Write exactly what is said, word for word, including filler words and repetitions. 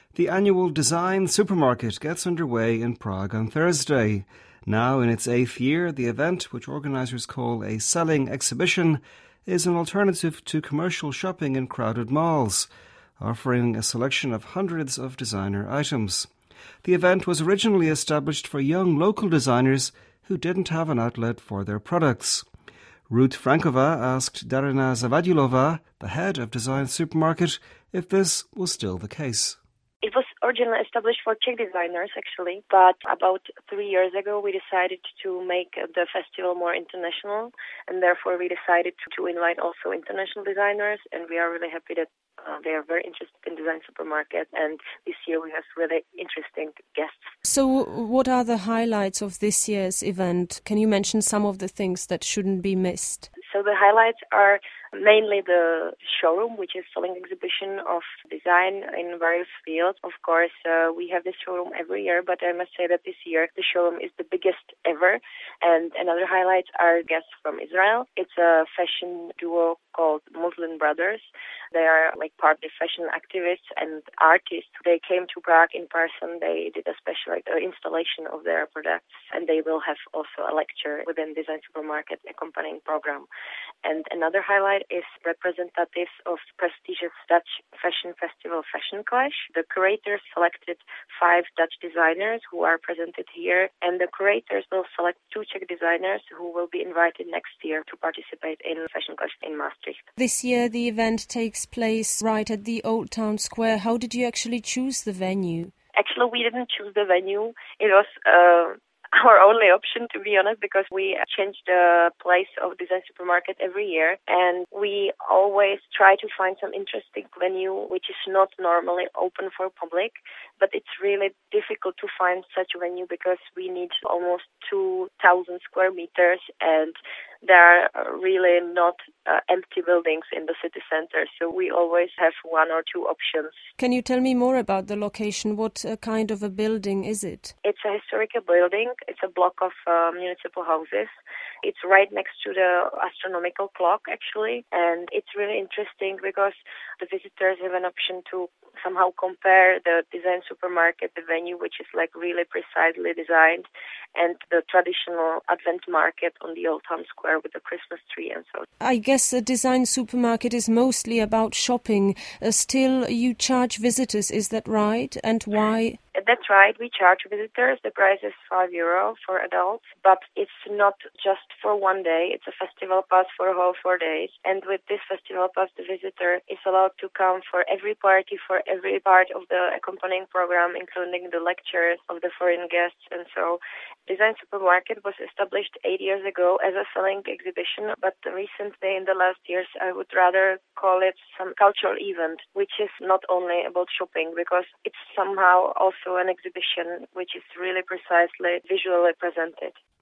The annual Design Supermarket gets underway in Prague on Thursday. Now in its eighth year, the event, which organisers call a selling exhibition, is an alternative to commercial shopping in crowded malls, offering a selection of hundreds of designer items. The event was originally established for young local designers who didn't have an outlet for their products. Ruth Frankova asked Darina Zavadilova, the head of Design Supermarket, if this was still the case. It was originally established for Czech designers, actually, but about three years ago we decided to make the festival more international, and therefore we decided to invite also international designers, and we are really happy that uh, they are very interested in Design Supermarket, and this year we have really interesting guests. So what are the highlights of this year's event? Can you mention some of the things that shouldn't be missed? So the highlights are mainly the showroom, which is selling exhibition of design in various fields. Of course, uh, we have this showroom every year, but I must say that this year the showroom is the biggest ever. And another highlights are guests from Israel. It's a fashion duo called Muslim Brothers. They are like partly fashion activists and artists. They came to Prague in person. They did a special like, uh, installation of their products, and they will have also a lecture within Design Supermarket accompanying program. And another highlight is representatives of prestigious Dutch fashion festival Fashion Clash. The curators selected five Dutch designers who are presented here, and the curators will select two Czech designers who will be invited next year to participate in Fashion Clash in Maastricht. This year the event takes place right at the Old Town Square. How did you actually choose the venue? Actually, we didn't choose the venue. It was uh, our only option, to be honest, because we change the place of Design Supermarket every year, and we always try to find some interesting venue which is not normally open for public, but it's really difficult to find such a venue because we need almost two thousand square meters, and there are really not uh, empty buildings in the city center, so we always have one or two options. Can you tell me more about the location? What uh, kind of a building is it? It's a historical building. It's a block of uh, municipal houses. It's right next to the astronomical clock, actually, and it's really interesting because the visitors have an option to somehow compare the Design Supermarket, the venue, which is like really precisely designed, and the traditional Advent market on the Old Town Square with the Christmas tree and so on. I guess the Design Supermarket is mostly about shopping. Uh, still, you charge visitors, is that right? And why? That's right. We charge visitors. The price is five euro for adults, but it's not just for one day. It's a festival pass for a whole four days. And with this festival pass, the visitor is allowed to come for every party, for every part of the accompanying program, including the lectures of the foreign guests. And so Design Supermarket was established eight years ago as a selling exhibition, but recently in the last years, I would rather call it some cultural event, which is not only about shopping, because it's somehow also an exhibition which is really precisely visually presented.